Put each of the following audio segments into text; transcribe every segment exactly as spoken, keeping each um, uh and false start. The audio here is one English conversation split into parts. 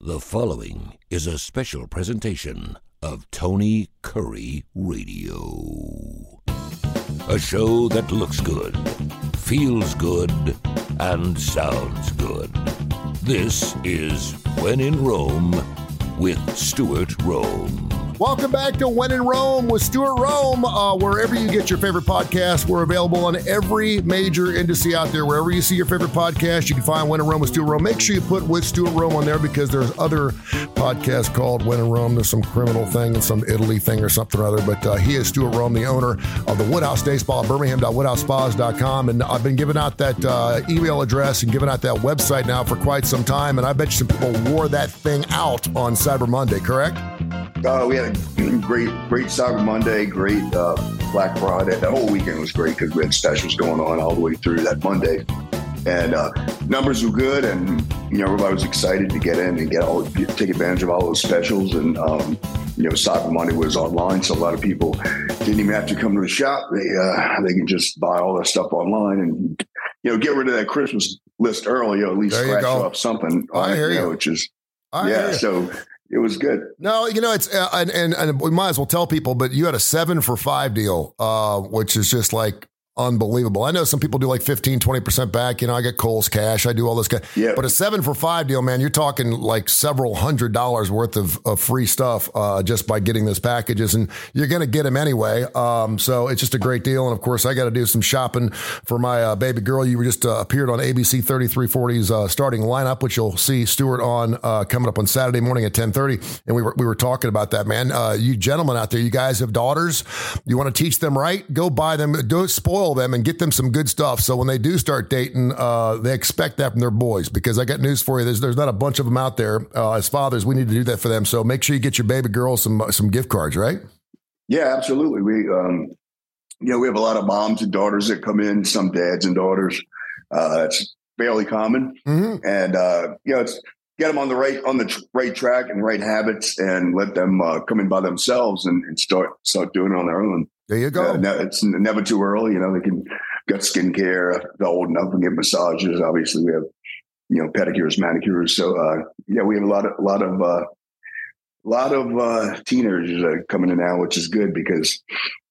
The following is a special presentation of Tony Curry Radio. A show that looks good, feels good, and sounds good. This is When in Rome with Stuart Rome. Welcome back to When in Rome with Stuart Rome. Uh, wherever you get your favorite podcast, we're available on every major indice out there. Wherever you see your favorite podcast, you can find When in Rome with Stuart Rome. Make sure you put with Stuart Rome on there because there's other podcasts called When in Rome. There's some criminal thing and some Italy thing or something or other. But uh, he is Stuart Rome, the owner of the Woodhouse Day Spa, birmingham dot woodhouse spas dot com. And I've been giving out that uh, email address and giving out that website now for quite some time. And I bet you some people wore that thing out on Cyber Monday, correct? Uh, we had a great, great Cyber Monday, great uh, Black Friday. That whole weekend was great because we had specials going on all the way through that Monday, and uh, numbers were good, and you know everybody was excited to get in and get all get, take advantage of all those specials. And um, you know Cyber Monday was online, so a lot of people didn't even have to come to the shop. They uh, they can just buy all their stuff online and you know get rid of that Christmas list early, or at least scratch off something. I hear you. Which is I yeah, so. It was good. No, you know, it's, uh, and, and, and we might as well tell people, but you had a seven for five deal, uh, which is just like unbelievable. I know some people do like fifteen, twenty percent back. You know, I get Kohl's Cash. I do all this. Ca- yeah. But a seven for five deal, man, you're talking like several hundred dollars worth of, of free stuff uh, just by getting those packages. And you're going to get them anyway. Um, so it's just a great deal. And of course, I got to do some shopping for my uh, baby girl. You were just uh, appeared on A B C thirty-three forty's uh, starting lineup, which you'll see Stuart on uh, coming up on Saturday morning at ten thirty. And we were, we were talking about that, man. Uh, you gentlemen out there, you guys have daughters. You want to teach them right? Go buy them, don't spoil them and get them some good stuff. So when they do start dating, uh, they expect that from their boys, because I got news for you. There's, there's not a bunch of them out there. Uh, as fathers, we need to do that for them. So make sure you get your baby girl some, some gift cards, right? Yeah, absolutely. We, um, you know, we have a lot of moms and daughters that come in, some dads and daughters. Uh, it's fairly common. Mm-hmm. And, uh, you know, it's get them on the right, on the tr- right track and right habits, and let them uh, come in by themselves and, and start, start doing it on their own. There you go. Uh, no, it's never too early. You know, they can get skincare. They're old enough and get massages. Obviously, we have, you know, pedicures, manicures. So, uh, yeah, we have a lot of, a lot of, uh, a lot of uh, teenagers uh, coming in now, which is good because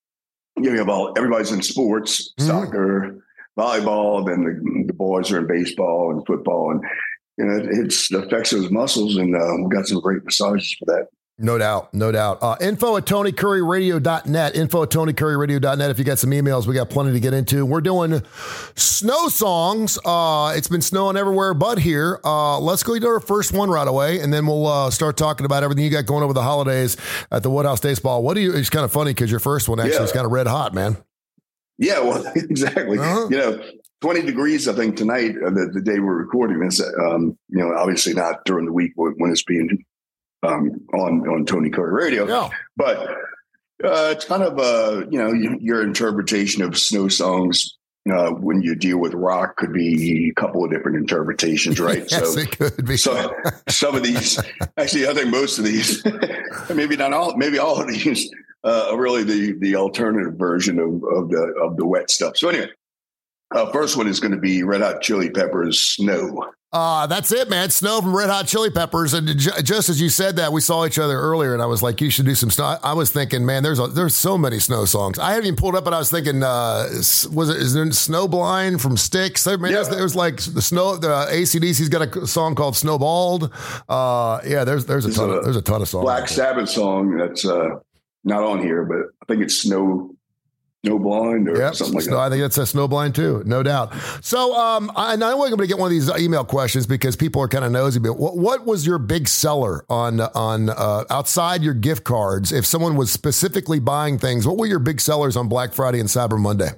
you know, we have all everybody's in sports, mm-hmm. soccer, volleyball. Then the, the boys are in baseball and football, and you know, it, it's, it affects those muscles. And uh, we've got some great massages for that. No doubt. No doubt. Uh, info at tony curry radio dot net. Info at tony curry radio dot net. If you got some emails, we got plenty to get into. We're doing snow songs. Uh, it's been snowing everywhere but here. Uh, let's go to our first one right away, and then we'll uh, start talking about everything you got going over the holidays at the Woodhouse Day Spa. What do you, it's kind of funny because your first one actually yeah. is kind of red hot, man. Yeah, well, exactly. Uh-huh. You know, twenty degrees, I think, tonight, uh, the, the day we're recording this, um, you know, obviously not during the week when it's being Um, on, on Tony Curry Radio, yeah. but uh, it's kind of uh, you know your interpretation of snow songs uh, when you deal with rock could be a couple of different interpretations, right? Yes, so, it could be. So some of these, actually, I think most of these, maybe not all, maybe all of these, uh, are really the the alternative version of, of the of the wet stuff. So anyway, uh, first one is going to be Red Hot Chili Peppers' "Snow." Uh, that's it, man. Snow from Red Hot Chili Peppers. And j- just as you said that, we saw each other earlier, and I was like, you should do some snow. I, I was thinking, man, there's a, there's so many snow songs. I haven't even pulled up, but I was thinking, uh, was it, is there Snowblind from Styx? I mean, yeah. there's, there's like the snow, the A C D C's got a song called Snowballed. Uh, yeah, there's, there's a ton, a, of, there's a ton of songs. Black Sabbath song that's, uh, not on here, but I think it's Snow. Snowblind or yep. something like Snow, that. I think it's a Snowblind too, no doubt. So um, I know I'm going to get one of these email questions because people are kind of nosy. But what, what was your big seller on on uh, outside your gift cards? If someone was specifically buying things, what were your big sellers on Black Friday and Cyber Monday?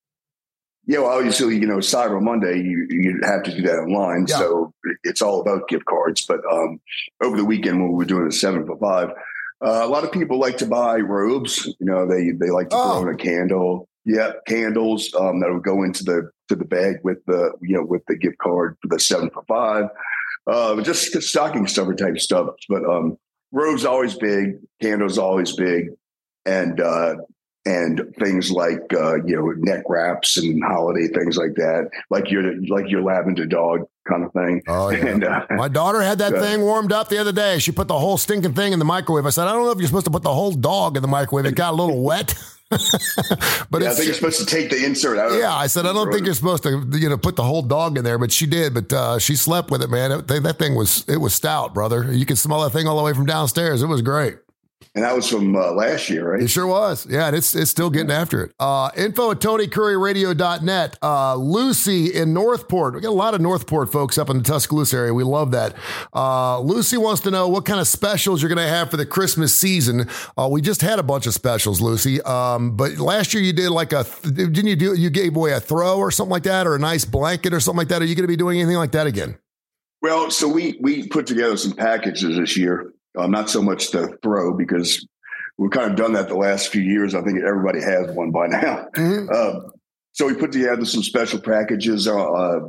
Yeah, well, obviously, you know, Cyber Monday, you, you have to do that online. Yeah. So it's all about gift cards. But um, over the weekend when we were doing a seven for five, Uh, a lot of people like to buy robes. You know, they they like to oh. throw in a candle. Yeah, candles um, that would go into the to the bag with the you know with the gift card for the seven for five. Uh, just stocking stuffer type stuff. But um, robes always big, candles always big, and uh, and things like uh, you know neck wraps and holiday things like that. Like your like your lavender dog kind of thing. Oh, yeah. And, uh, my daughter had that uh, thing warmed up the other day. She put the whole stinking thing in the microwave. I said, I don't know if you're supposed to put the whole dog in the microwave. It got a little wet. But yeah, I think you're supposed to take the insert out. Yeah, I said, I don't think you're supposed to, you know, put the whole dog in there, but she did. But uh, she slept with it, man. It, that thing was, it was stout, brother. You could smell that thing all the way from downstairs. It was great. And that was from uh, last year, right? It sure was. Yeah, and it's it's still getting after it. Uh, info at Tony Curry Radio dot net. Uh, Lucy in Northport. We got a lot of Northport folks up in the Tuscaloosa area. We love that. Uh, Lucy wants to know what kind of specials you're going to have for the Christmas season. Uh, we just had a bunch of specials, Lucy. Um, but last year you did like a, didn't you do, you gave away a throw or something like that, or a nice blanket or something like that? Are you going to be doing anything like that again? Well, so we we put together some packages this year. Um, not so much the throw, because we've kind of done that the last few years. I think everybody has one by now. Mm-hmm. Uh, so we put together some special packages. Uh, uh,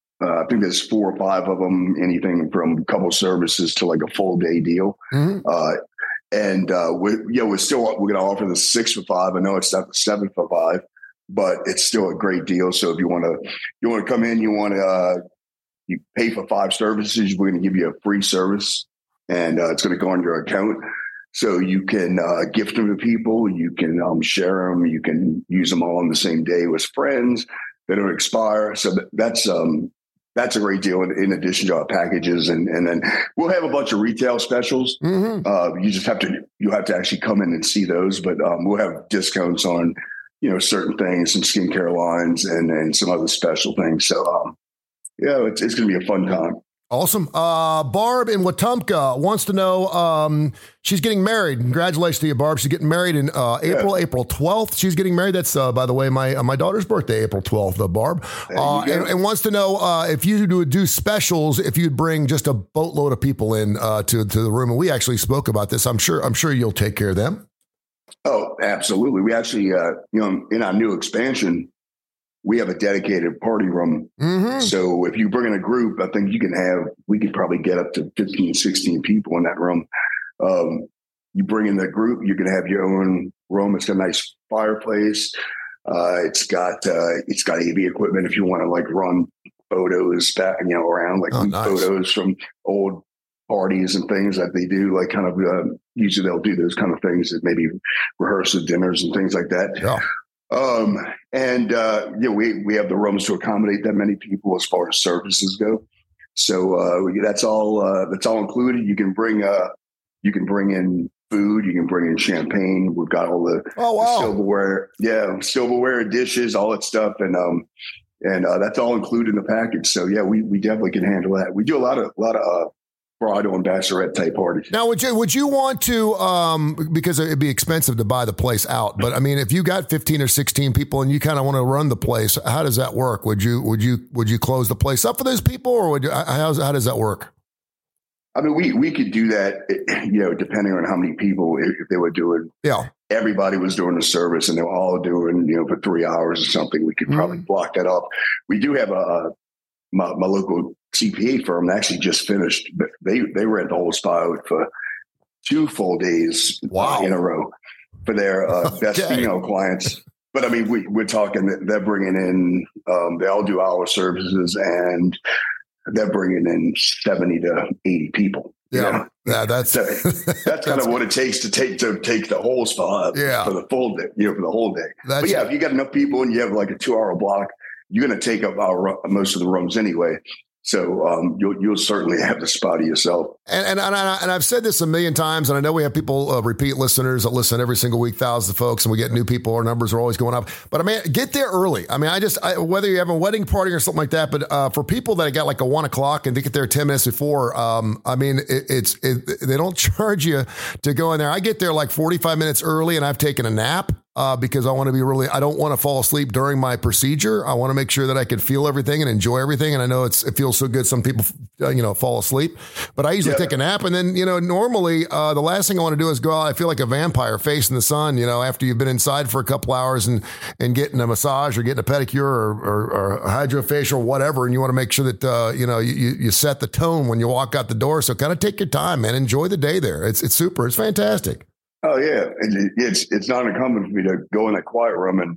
I think there's four or five of them, anything from a couple services to like a full day deal. Mm-hmm. Uh, and uh, we, yeah, we're still, we're going to offer the six for five. I know it's not the seven for five, but it's still a great deal. So if you want to, you want to come in, you want to, uh, you pay for five services, we're going to give you a free service. And uh, it's going to go on your account. So you can uh, gift them to people. You can um, share them. You can use them all on the same day with friends. They don't expire. So that's um, that's a great deal in, in addition to our packages. And, and then we'll have a bunch of retail specials. Mm-hmm. Uh, you just have to, you have to actually come in and see those. But um, we'll have discounts on, you know, certain things, some skincare lines and, and some other special things. So, um, yeah, it's, it's going to be a fun time. Awesome. Uh, Barb in Wetumpka wants to know, um, she's getting married. Congratulations to you, Barb. She's getting married in uh, April, yeah. April twelfth. She's getting married. That's, uh, by the way, my uh, my daughter's birthday, April twelfth, uh, Barb. Uh, and, and wants to know uh, if you would do specials, if you'd bring just a boatload of people in uh, to, to the room. And we actually spoke about this. I'm sure I'm sure you'll take care of them. Oh, absolutely. We actually, uh, you know, in our new expansion, we have a dedicated party room. Mm-hmm. So if you bring in a group, I think you can have, we could probably get up to fifteen, sixteen people in that room. Um, you bring in the group, you can have your own room. It's got a nice fireplace. Uh, it's got, uh, it's got A V equipment if you want to like run photos back, you know, around like oh, nice. photos from old parties and things that they do, like kind of, uh, usually they'll do those kind of things that maybe rehearsal dinners and things like that. Yeah. Um, and, uh, you know, we, we have the rooms to accommodate that many people as far as services go. So, uh, we, that's all, uh, that's all included. You can bring, uh, you can bring in food, you can bring in champagne. We've got all the, oh, wow. the silverware, yeah, silverware, dishes, all that stuff. And, um, and, uh, that's all included in the package. So yeah, we, we definitely can handle that. We do a lot of, a lot of, uh, bridal and bachelorette type parties. Now, would you would you want to, um, because it'd be expensive to buy the place out, but I mean, if you got fifteen or sixteen people and you kind of want to run the place, how does that work? Would you would you would you close the place up for those people, or would you, how how does that work? I mean, we we could do that, you know, depending on how many people, if they were doing. Yeah. Everybody was doing the service and they were all doing, you know, for three hours or something. We could probably mm-hmm. block that off. We do have a my, my local C P A firm actually just finished, but they, they rent the whole spa out for two full days wow. uh, in a row for their uh, okay. best female clients. But I mean, we, we're talking that they're bringing in, um, they all do hour services and they're bringing in seventy to eighty people. Yeah. You know? Yeah. That's, so that's, that's kind of what it takes to take, to take the whole spa yeah. for the full day, you know, for the whole day. That's, but yeah, if you got enough people and you have like a two hour block, you're going to take up our, most of the rooms anyway. So um, you'll you'll certainly have the spot to yourself. And and and, I, and I've said this a million times, and I know we have people, uh, repeat listeners that listen every single week, thousands of folks, and we get new people. Our numbers are always going up. But I mean, get there early. I mean, I just I, whether you have a wedding party or something like that. But uh, for people that got like a one o'clock and they get there ten minutes before, um, I mean, it, it's it, they don't charge you to go in there. I get there like forty-five minutes early, and I've taken a nap. Uh, because I want to be really, I don't want to fall asleep during my procedure. I want to make sure that I can feel everything and enjoy everything. And I know it's, it feels so good. Some people, uh, you know, fall asleep, but I usually yeah. take a nap. And then, you know, normally uh, the last thing I want to do is go out. I feel like a vampire facing the sun, you know, after you've been inside for a couple hours and, and getting a massage or getting a pedicure or, or, or a hydrofacial or whatever. And you want to make sure that, uh, you know, you, you set the tone when you walk out the door. So kind of take your time, man. Enjoy the day there. It's, it's super. It's fantastic. Oh yeah, it's it's not incumbent for me to go in that quiet room and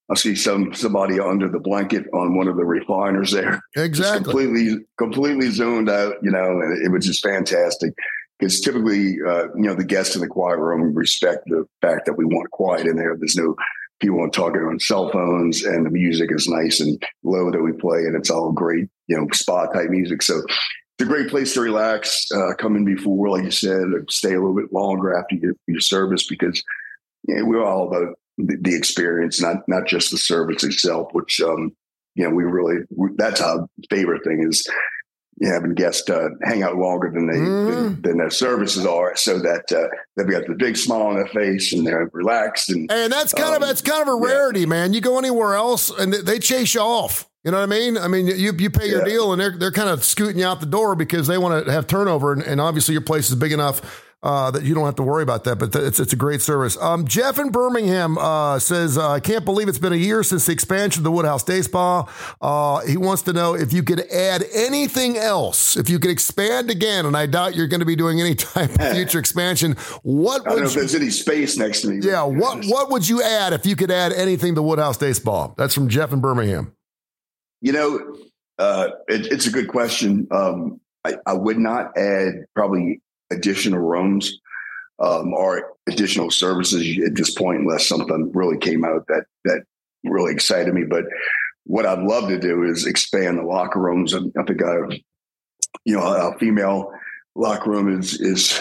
I'll see some somebody under the blanket on one of the recliners there. Exactly. Just completely, completely zoned out, you know, and it was just fantastic. Because typically, uh, you know, the guests in the quiet room respect the fact that we want quiet in there. There's no people talking on cell phones, and the music is nice and low that we play, and it's all great, you know, spa type music. So it's a great place to relax, uh, come in before, like you said, stay a little bit longer after your, your service, because you know, we're all about the, the experience, not not just the service itself, which, um, you know, we really, we, that's our favorite thing is, you know, having guests uh, hang out longer than they mm. than, than their services are, so that uh, they've got the big smile on their face and they're relaxed. And and that's kind um, of that's kind of a rarity, yeah. man. You go anywhere else and they chase you off. You know what I mean? I mean, you you pay your yeah. deal and they're they're kind of scooting you out the door because they want to have turnover, and, and obviously your place is big enough Uh, that you don't have to worry about that, but th- it's it's a great service. Um, Jeff in Birmingham uh, says, uh, I can't believe it's been a year since the expansion of the Woodhouse Day Spa. Uh, he wants to know if you could add anything else, if you could expand again, and I doubt you're going to be doing any type of future expansion. What I don't would know if you, there's any space next to me. Yeah, what what would you add if you could add anything to Woodhouse Day Spa? That's from Jeff in Birmingham. You know, uh, it, it's a good question. Um, I, I would not add probably additional rooms um, or additional services at this point, unless something really came out that that really excited me. But what I'd love to do is expand the locker rooms. I, I think I, you know, a female locker room is is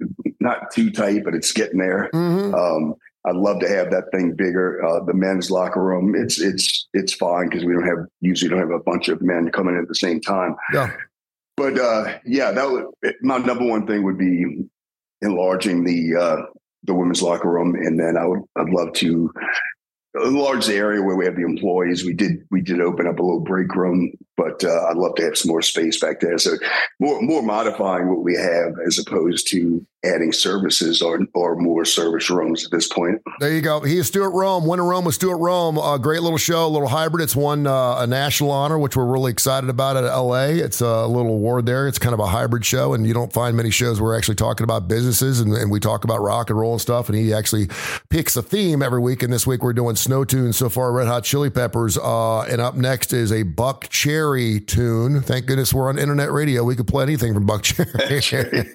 not too tight, but it's getting there. Mm-hmm. Um, I'd love to have that thing bigger. Uh, the men's locker room, it's it's it's fine because we don't have usually don't have a bunch of men coming in at the same time. Yeah. But uh, yeah, that would my number one thing would be enlarging the uh, the women's locker room, and then I would I'd love to enlarge the area where we have the employees. We did we did open up a little break room, but uh, I'd love to have some more space back there. So more more modifying what we have as opposed to adding services or or more service rooms at this point. There you go. He is Stuart Rome. Winter Rome with Stuart Rome. A great little show, a little hybrid. It's won uh, a national honor, which we're really excited about at L A. It's a little award there. It's kind of a hybrid show, and you don't find many shows where we're actually talking about businesses and, and we talk about rock and roll and stuff. And he actually picks a theme every week. And this week we're doing snow tunes so far, Red Hot Chili Peppers. Uh, and up next is a Buck Cherry tune. Thank goodness we're on internet radio. We could play anything from Buck Cherry.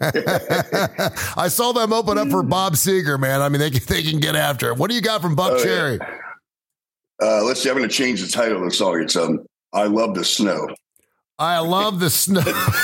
I saw them open up for Bob Seger, man. I mean, they can, they can get after it. What do you got from Buck oh, Cherry? Yeah. Uh, let's see. I'm going to change the title of the song. It's um, I Love the Snow. I love the snow.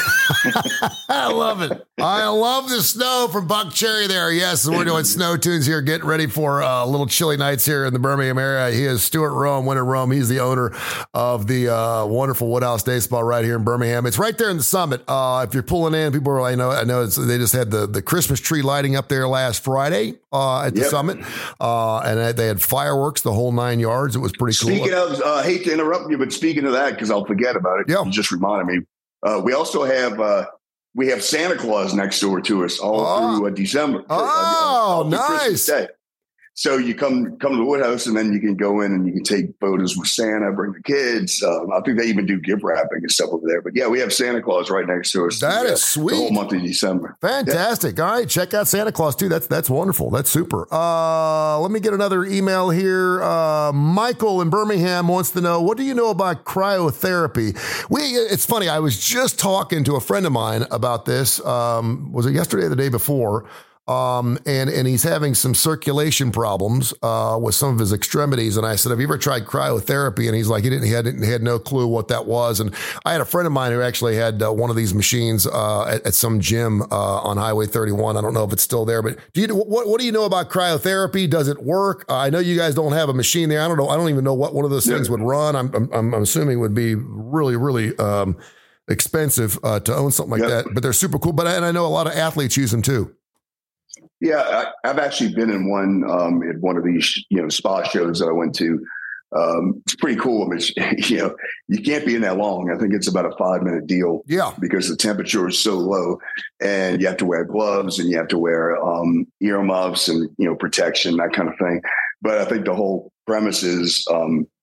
I love it. I love the snow from Buck Cherry there. Yes, we're doing snow tunes here, getting ready for uh, little chilly nights here in the Birmingham area. He is Stuart Rome, Winter Rome. He's the owner of the uh, wonderful Woodhouse Day Spa right here in Birmingham. It's right there in the Summit. Uh, if you're pulling in, people are, I know, I know it's, they just had the, the Christmas tree lighting up there last Friday uh, at the yep. Summit. Uh, and they had fireworks the whole nine yards. It was pretty cool. Speaking of, I uh, hate to interrupt you, but speaking of that, because I'll forget about it. Yeah. You just reminded me. Uh, we also have uh, we have Santa Claus next door to us all oh. through uh, December. Oh, uh, nice! So you come come to the Woodhouse, and then you can go in and you can take photos with Santa, bring the kids. Um, I think they even do gift wrapping and stuff over there. But yeah, we have Santa Claus right next to us. That through, is sweet. The whole month of December. Fantastic. Yeah. All right, check out Santa Claus too. That's that's wonderful. That's super. Uh, let me get another email here. Uh, Michael in Birmingham wants to know, what do you know about cryotherapy? We. It's funny. I was just talking to a friend of mine about this. Um, was it yesterday or the day before? Um, and, and he's having some circulation problems, uh, with some of his extremities. And I said, have you ever tried cryotherapy? And he's like, he didn't, he had, he had no clue what that was. And I had a friend of mine who actually had uh, one of these machines, uh, at, at some gym, uh, on Highway thirty-one. I don't know if it's still there, but do you, what, what do you know about cryotherapy? Does it work? Uh, I know you guys don't have a machine there. I don't know. I don't even know what one of those yeah. things would run. I'm, I'm, I'm assuming it would be really, really, um, expensive, uh, to own something like yeah. that, but they're super cool. But, and I know a lot of athletes use them too. Yeah, I, I've actually been in one um, at one of these, you know, spa shows that I went to. Um, it's pretty cool. I mean, it's, you know, you can't be in that long. I think it's about a five minute deal. Yeah, because the temperature is so low, and you have to wear gloves and you have to wear um, earmuffs and you know protection, that kind of thing. But I think the whole premise is um,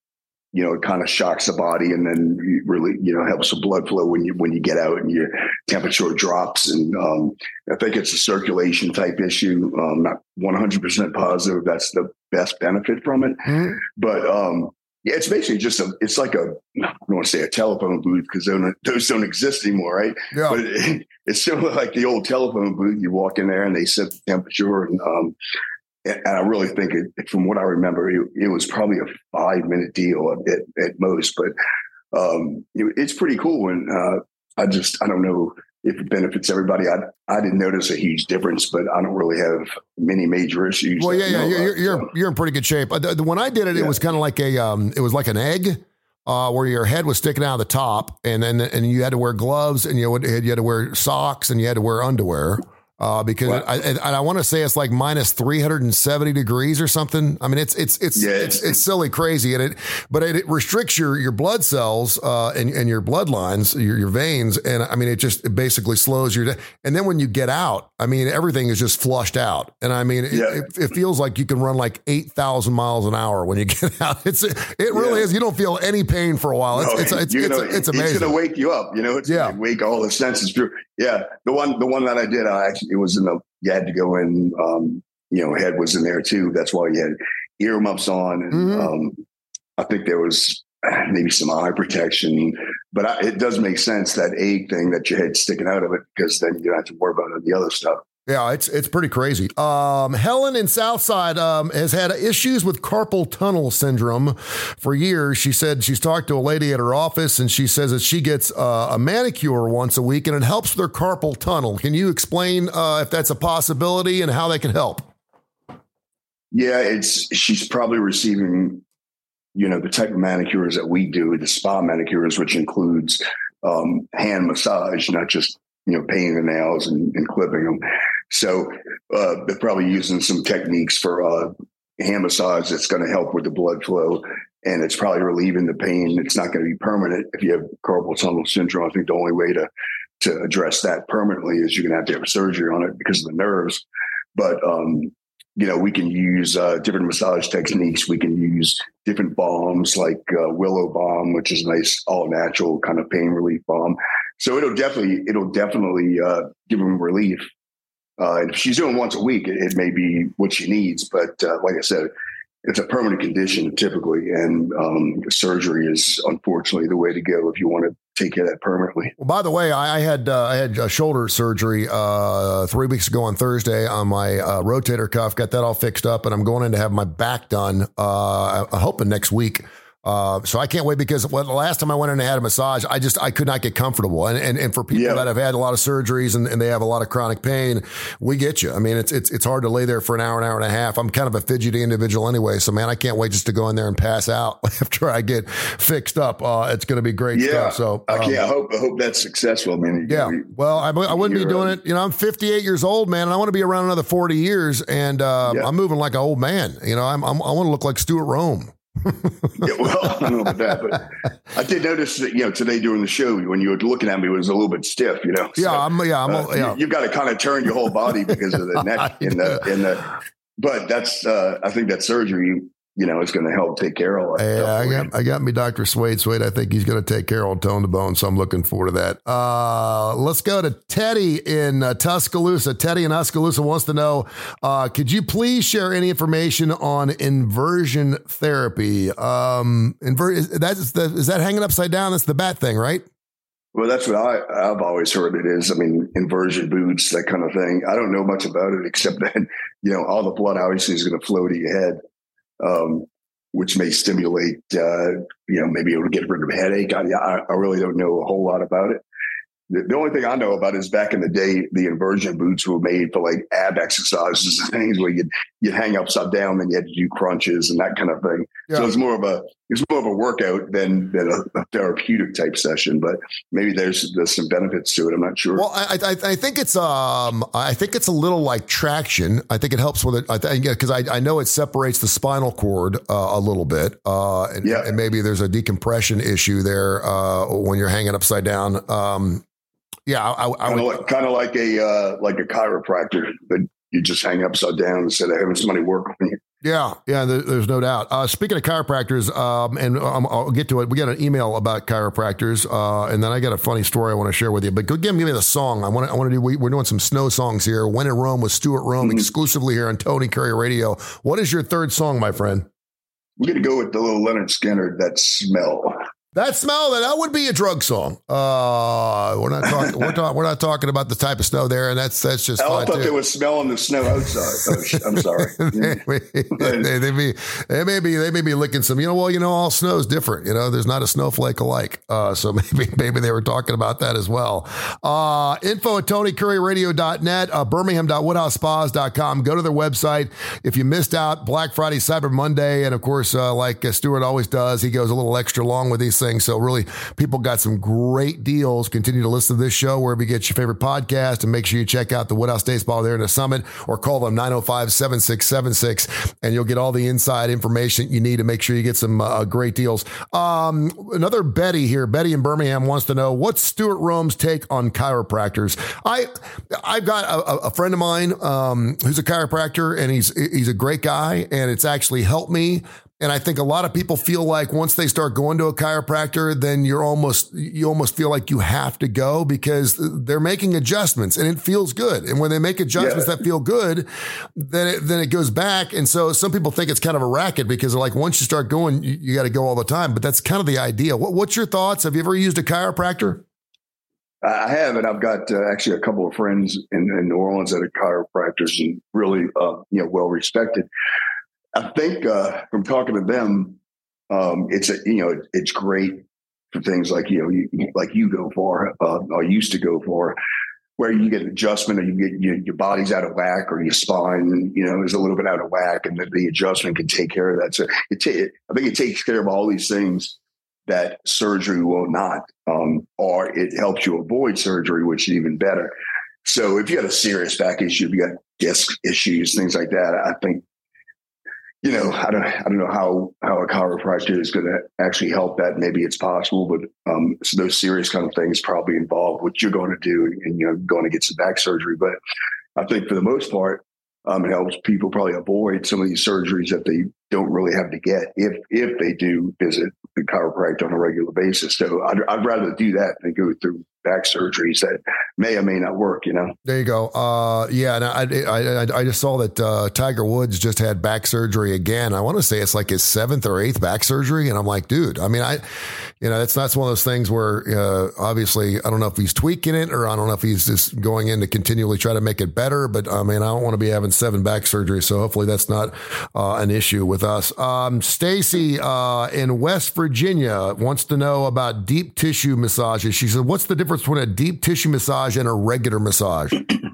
you know, it kind of shocks the body, and then it really, you know, helps with blood flow when you when you get out and your temperature drops. And um, I think it's a circulation type issue. Um, not one hundred percent positive that's the best benefit from it, mm-hmm. but um, yeah, it's basically just a. It's like a. I don't want to say a telephone booth because those don't exist anymore, right? Yeah. But it, it's similar like the old telephone booth. You walk in there and they set the temperature, and um, and I really think it, from what I remember, it, it was probably a five minute deal at, at most. But um, it, it's pretty cool, and uh, I just I don't know if it benefits everybody. I I didn't notice a huge difference, but I don't really have many major issues. Well, yeah, yeah, you're you're, you're, so. you're in pretty good shape. Uh, the, the, when I did it, yeah. it was kind of like a um, it was like an egg. Uh, where your head was sticking out of the top, and then and you had to wear gloves, and you had, you had to wear socks, and you had to wear underwear. Uh, because wow. I, and I want to say it's like minus three hundred seventy degrees or something. I mean, it's, it's, it's, yeah, it's, it's, it's silly crazy. And it, but it, it restricts your, your blood cells, uh, and, and your bloodlines, your, your veins. And I mean, it just it basically slows your, and then when you get out, I mean, everything is just flushed out. And I mean, it, yeah. it, it feels like you can run like eight thousand miles an hour when you get out. It's, it really yeah. is. You don't feel any pain for a while. It's, no, it's, it's, it's, gonna, it's, it's amazing. It's going to wake you up, you know, it's yeah. going to wake all the senses through. Yeah. The one, the one that I did, I actually, it was in the, you had to go in, um, you know, head was in there too. That's why you had earmuffs on. And mm-hmm. um, I think there was maybe some eye protection, but I, it does make sense, that egg thing, that your head's sticking out of it, because then you don't have to worry about the other stuff. Yeah, it's it's pretty crazy. Um, Helen in Southside um, has had issues with carpal tunnel syndrome for years. She said she's talked to a lady at her office, and she says that she gets uh, a manicure once a week, and it helps with her carpal tunnel. Can you explain uh, if that's a possibility and how they can help? Yeah, it's she's probably receiving, you know, the type of manicures that we do, the spa manicures, which includes um, hand massage, not just, you know, painting the nails and, and clipping them. So uh, they're probably using some techniques for uh, hand massage that's going to help with the blood flow, and it's probably relieving the pain. It's not going to be permanent. If you have carpal tunnel syndrome, I think the only way to to address that permanently is you're going to have to have surgery on it because of the nerves. But um, you know, we can use uh, different massage techniques. We can use different balms like uh, willow balm, which is a nice all natural kind of pain relief balm. So it'll definitely it'll definitely uh, give them relief. Uh, and if she's doing once a week, it, it may be what she needs. But uh, like I said, it's a permanent condition typically, and um, surgery is unfortunately the way to go if you want to take care of that permanently. Well, by the way, I, I had uh, I had a shoulder surgery uh, three weeks ago on Thursday on my uh, rotator cuff. Got that all fixed up, and I'm going in to have my back done. Uh, I'm hoping next week. Uh, so I can't wait, because well, the last time I went in and had a massage, I just, I could not get comfortable. And, and, and for people yeah. that have had a lot of surgeries and, and they have a lot of chronic pain, we get you. I mean, it's, it's, it's hard to lay there for an hour, an hour and a half. I'm kind of a fidgety individual anyway. So man, I can't wait just to go in there and pass out after I get fixed up. Uh, it's going to be great yeah. stuff. So um, okay, I hope, I hope that's successful. I mean, yeah, you, well, I, I wouldn't be doing it. You know, I'm fifty-eight years old, man, and I want to be around another forty years. And, uh, yeah. I'm moving like an old man. You know, I'm, I'm I want to look like Stuart Rome. yeah, well, I don't know about that, but I did notice that, you know, today during the show, when you were looking at me, it was a little bit stiff, you know. So, yeah, I'm, yeah, I'm, uh, yeah. You, you've got to kind of turn your whole body because of the neck in the, in the, but that's, uh, I think that surgery, you know, is going to help take care of it. Yeah, I got, I got me Doctor Swade Swade. I think he's going to take care of Tone to Bone. So I'm looking forward to that. Uh, let's go to Teddy in uh, Tuscaloosa. Teddy in Tuscaloosa wants to know, uh, could you please share any information on inversion therapy? Um, inver- is, that's the, is that hanging upside down? That's the bat thing, right? Well, that's what I, I've always heard it is. I mean, inversion boots, that kind of thing. I don't know much about it except that, you know, all the blood obviously is going to flow to your head. Um, which may stimulate, uh, you know, maybe it'll get rid of a headache. I, I really don't know a whole lot about it. The, the only thing I know about is back in the day, the inversion boots were made for like ab exercises and things where you'd, you'd hang upside down and you had to do crunches and that kind of thing. Yeah. So it's more of a, it's more of a workout than, than a, a therapeutic type session, but maybe there's, there's some benefits to it. I'm not sure. Well, I, I, I think it's, um, I think it's a little like traction. I think it helps with it. I think, cause I, I know it separates the spinal cord uh, a little bit. Uh, and, yeah. and maybe there's a decompression issue there, uh, when you're hanging upside down. Um, Yeah, I, I kind, would, of like, kind of like a uh, like a chiropractor, but you just hang upside down instead of having somebody work on you. Yeah, yeah, there, there's no doubt. Uh, speaking of chiropractors, um, and um, I'll get to it. We got an email about chiropractors, uh, and then I got a funny story I want to share with you. But go give me, give me the song. I want to. I want to do. We, we're doing some snow songs here. When in Rome with Stuart Rome, mm-hmm. exclusively here on Tony Curry Radio. What is your third song, my friend? We're gonna go with the little Leonard Skinner, That Smell. That smell, that that would be a drug song. Uh, we're not talking. we're, talk, we're not talking about the type of snow there, and that's that's just. I fine thought too. They were smelling the snow outside. Oh, I'm sorry. they, they, they, may, they may be they may be licking some. You know, well, you know, all snow is different. You know, there's not a snowflake alike. Uh, so maybe maybe they were talking about that as well. Uh, info at tony curry radio dot net, uh, birmingham dot woodhouse spas dot com. Go to their website. If you missed out Black Friday, Cyber Monday, and of course, uh, like uh, Stuart always does, he goes a little extra long with these things. So really, people got some great deals. Continue to listen to this show wherever you get your favorite podcast, and make sure you check out the Woodhouse Day Spa there in the Summit, or call them nine oh five, seven six seven six, and you'll get all the inside information you need to make sure you get some uh, great deals. Um, another Betty here, Betty in Birmingham, wants to know, what's Stuart Rome's take on chiropractors? I, I've got a, a friend of mine um, who's a chiropractor, and he's he's a great guy, and it's actually helped me. And I think a lot of people feel like once they start going to a chiropractor, then you're almost, you almost feel like you have to go because they're making adjustments and it feels good. And when they make adjustments yeah. that feel good, then it, then it goes back. And so some people think it's kind of a racket because they're like, once you start going, you, you got to go all the time, but that's kind of the idea. What, what's your thoughts? Have you ever used a chiropractor? I have, and I've got uh, actually a couple of friends in, in New Orleans that are chiropractors and really, uh, you know, well respected. I think uh, from talking to them, um, it's a, you know, it's great for things like, you know, you, like you go for, uh, or used to go for, where you get an adjustment, or you get your, your body's out of whack, or your spine, you know, is a little bit out of whack, and the, the adjustment can take care of that. So it ta- I think it takes care of all these things that surgery will not, um, or it helps you avoid surgery, which is even better. So if you got a serious back issue, if you got disc issues, things like that, I think, you know, I don't, I don't know how, how a chiropractor is going to actually help that. Maybe it's possible, but um, so those serious kind of things probably involve what you're going to do, and, you know, going to get some back surgery. But I think for the most part, um, it helps people probably avoid some of these surgeries that they don't really have to get if if they do visit the chiropractor on a regular basis. So I'd, I'd rather do that than go through back surgeries that may or may not work, you know? There you go. Uh, yeah. And I, I, I just saw that uh, Tiger Woods just had back surgery again. I want to say it's like his seventh or eighth back surgery. And I'm like, dude, I mean, I, you know, it's not one of those things where uh, obviously I don't know if he's tweaking it, or I don't know if he's just going in to continually try to make it better. But I mean, I don't want to be having seven back surgeries. So hopefully that's not uh, an issue with us. Um, Stacy uh, in West Virginia wants to know about deep tissue massages. She said, what's the difference between a deep tissue massage and a regular massage?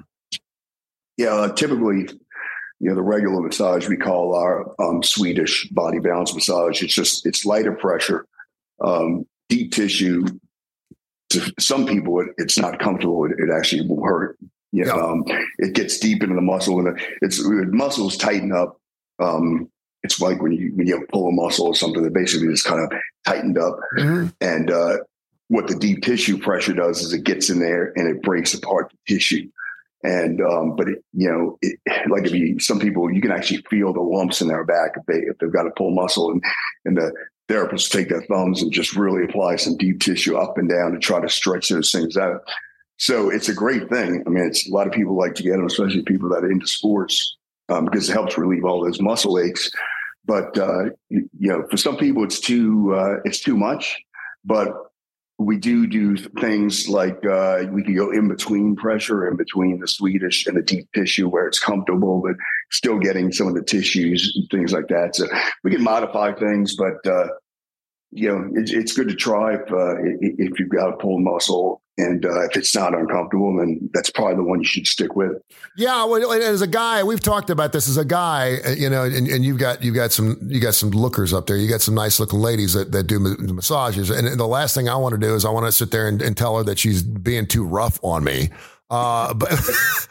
Yeah, uh, typically, you know, the regular massage we call our um, Swedish body balance massage. It's just, it's lighter pressure. Um, deep tissue, to some people, it, it's not comfortable. It, it actually will hurt. You know, yeah. um, it gets deep into the muscle, and it's the muscles tighten up. Um, it's like when you when you pull a muscle or something that basically just kind of tightened up, mm-hmm. and uh, what the deep tissue pressure does is it gets in there and it breaks apart the tissue. And, um, but it, you know, it, like if you, some people, you can actually feel the lumps in their back if they, if they've got a pull muscle, and, and the therapists take their thumbs and just really apply some deep tissue up and down to try to stretch those things out. So it's a great thing. I mean, it's a lot of people like to get them, especially people that are into sports, um, because it helps relieve all those muscle aches. But, uh, you, you know, for some people it's too, uh, it's too much, but we do do things like uh, we can go in between pressure, in between the Swedish and the deep tissue where it's comfortable, but still getting some of the tissues and things like that. So we can modify things, but, uh, you know, it's, it's good to try if, uh, if you've got a pulled muscle. And uh, if it's not uncomfortable, then that's probably the one you should stick with. Yeah, well, as a guy, we've talked about this. As a guy, you know, and, and you've got you've got some you got some lookers up there. You got some nice looking ladies that, that do massages. And the last thing I want to do is I want to sit there and, and tell her that she's being too rough on me. Uh, but but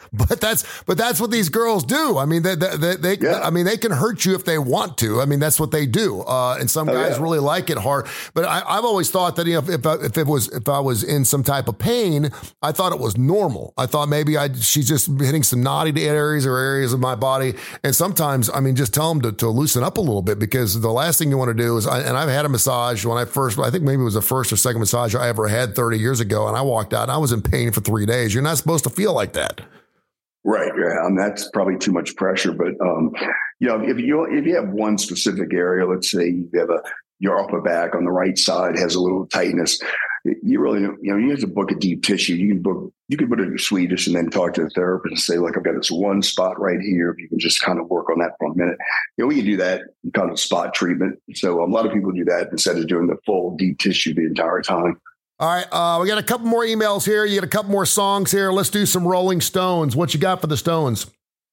that's but that's what these girls do. I mean, they, they, they, they yeah. I mean, they can hurt you if they want to. I mean, that's what they do. Uh, and some oh, guys yeah. really like it hard. But I, I've always thought that, you know, if, if it was if I was in some type of pain, I thought it was normal. I thought maybe I she's just hitting some naughty areas or areas of my body. And sometimes, I mean, just tell them to, to loosen up a little bit, because the last thing you want to do is, I, and I've had a massage when I first, I think maybe it was the first or second massage I ever had thirty years ago, and I walked out and I was in pain for three days. You're not supposed to feel like that. Right. Yeah. And that's probably too much pressure. But, um, you know, if you, if you have one specific area, let's say you have a, your upper back on the right side has a little tightness, you really, you know, you have to book a deep tissue. You can book, you can put it in Swedish and then talk to the therapist and say, like, I've got this one spot right here. If you can just kind of work on that for a minute, you know, we can do that kind of spot treatment. So a lot of people do that instead of doing the full deep tissue the entire time. All right, uh, we got a couple more emails here. You got a couple more songs here. Let's do some Rolling Stones. What you got for the Stones?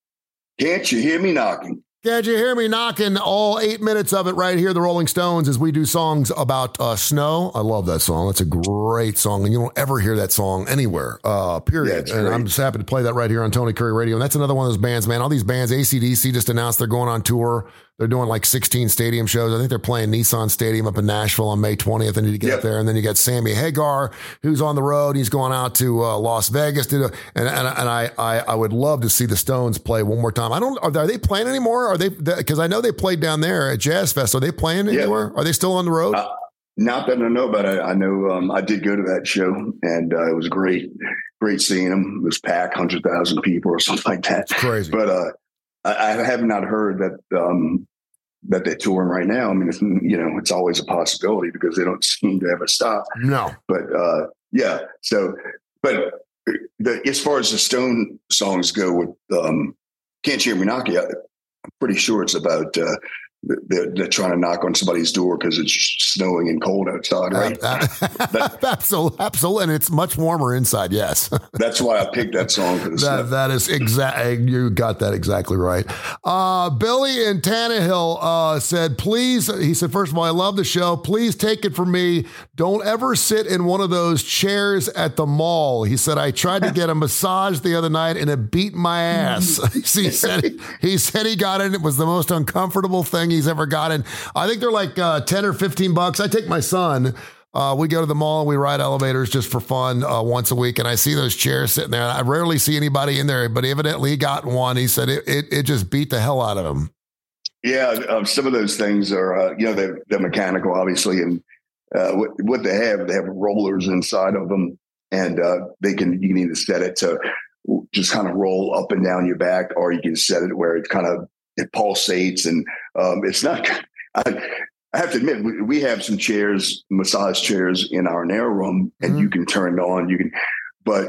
Can't You Hear Me Knocking? Can't You Hear Me Knocking? All eight minutes of it right here, the Rolling Stones, as we do songs about uh, snow. I love that song. That's a great song, and you don't ever hear that song anywhere, uh, period. Yeah, and great. I'm just happy to play that right here on Tony Curry Radio. And that's another one of those bands, man. All these bands, A C D C just announced they're going on tour. They're doing like sixteen stadium shows. I think they're playing Nissan Stadium up in Nashville on May twentieth. I need to get yep. up there. And then you got Sammy Hagar, who's on the road. He's going out to uh, Las Vegas. To do, and and, and I, I I would love to see the Stones play one more time. I don't. Are they, are they playing anymore? Are they? Because I know they played down there at Jazz Fest. Are they playing yep. anywhere? Are they still on the road? Uh, not that I know, but I, I know um, I did go to that show, and uh, it was great. Great seeing them. It was packed, one hundred thousand people or something like that. It's crazy. But uh, I, I have not heard that. Um, that they're touring right now. I mean, it's, you know, it's always a possibility because they don't seem to ever stop. No. But, uh, yeah. So, but the, as far as the Stone songs go with um, Can't You Hear Me Knocking, I'm pretty sure it's about uh, they're, they're trying to knock on somebody's door because it's snowing and cold outside, right? Uh, that, absolutely, absolutely, and it's much warmer inside. Yes, that's why I picked that song for the that, that is exactly, you got that exactly right. Uh, Billy in Tannehill uh, said, "Please," he said, "First of all, I love the show. Please take it from me. Don't ever sit in one of those chairs at the mall." He said, "I tried to get a massage the other night and it beat my ass." he said, he, he said he got it. It was the most uncomfortable thing he's ever gotten. I think they're like uh, ten or fifteen bucks. I take my son. Uh, we go to the mall and we ride elevators just for fun uh, once a week. And I see those chairs sitting there. I rarely see anybody in there, but evidently he got one. He said it, it, it just beat the hell out of him. Yeah. Um, some of those things are, uh, you know, they're, they're mechanical, obviously. And uh, what, what they have, they have rollers inside of them, and uh, they can, you can either set it to just kind of roll up and down your back, or you can set it where it kind of, it pulsates, and um, it's not, I, I have to admit, we, we have some chairs, massage chairs in our nail room, and mm-hmm. you can turn it on, you can, but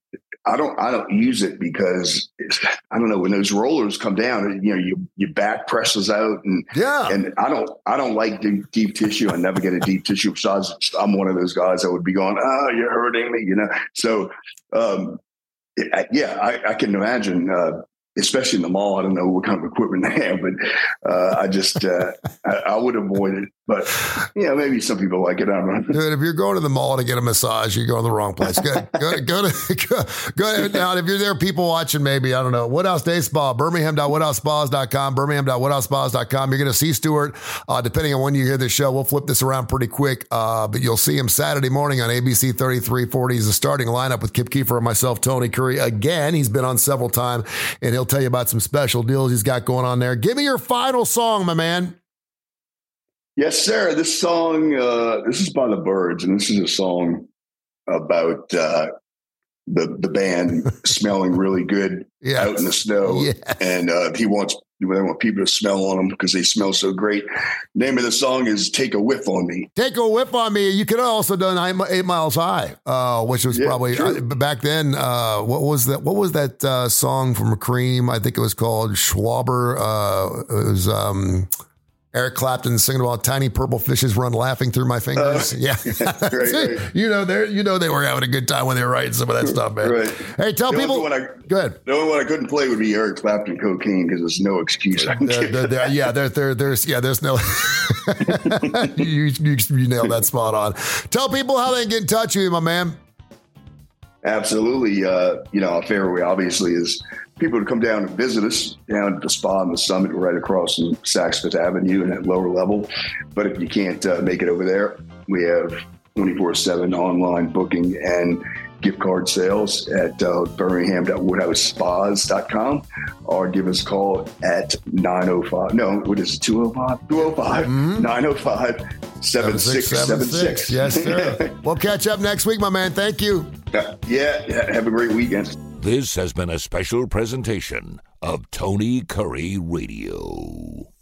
I don't, I don't use it because it's, I don't know, when those rollers come down, you know, your, your back presses out, and, yeah. and I don't, I don't like deep, deep tissue. I never get a deep tissue massage. I'm one of those guys that would be going, "Oh, you're hurting me," you know? So, um, it, yeah, I, I can imagine, uh, especially in the mall. I don't know what kind of equipment they have, but uh, I just, uh, I, I would avoid it. But, yeah, maybe some people like it. I don't know. Dude, if you're going to the mall to get a massage, you go in the wrong place. Go, go, go to, go, go now. If you're there, people watching, maybe, I don't know, Woodhouse Day Spa, birmingham dot woodhouse spas dot com, birmingham dot woodhouse spas dot com. You're going to see Stuart, uh, depending on when you hear this show. We'll flip this around pretty quick, uh, but you'll see him Saturday morning on A B C thirty-three forty. He's the starting lineup with Kip Keefer and myself, Tony Curry. Again, he's been on several times, and he'll tell you about some special deals he's got going on there. Give me your final song, my man. Yes, sir. This song, uh, this is by the Byrds, and this is a song about uh, the the band smelling really good yes. out in the snow, yes. and uh, he wants they want people to smell on them because they smell so great. Name of the song is "Take a Whiff on Me." Take a whiff on me. You could have also done Eight Miles High, uh, which was yeah, probably uh, back then. Uh, what was that? What was that uh, song from Cream? I think it was called Schwaber. Uh, it was. Um, Eric Clapton singing about tiny purple fishes run laughing through my fingers. Uh, yeah. right, right. You know, they you know they were having a good time when they were writing some of that stuff, man. Right. Hey, tell the people. I, go ahead. The only one I couldn't play would be Eric Clapton Cocaine because there's no excuse. They're, they're, they're, yeah, there, there, there's yeah, there's no. you, you, you nailed that spot on. Tell people how they can get in touch with you, my man. Absolutely. Uh, you know, Fairway obviously is people to come down and visit us down at the spa and the Summit right across from Saks Fifth Avenue and at lower level. But if you can't uh, make it over there, we have twenty-four seven online booking and gift card sales at uh, birmingham dot woodhouse spas dot com, or give us a call at nine oh five. No, what is it? two oh five? two oh five, nine oh five, seven six seven six. Yes, sir. We'll catch up next week, my man. Thank you. Uh, yeah, yeah, have a great weekend. This has been a special presentation of Tony Curry Radio.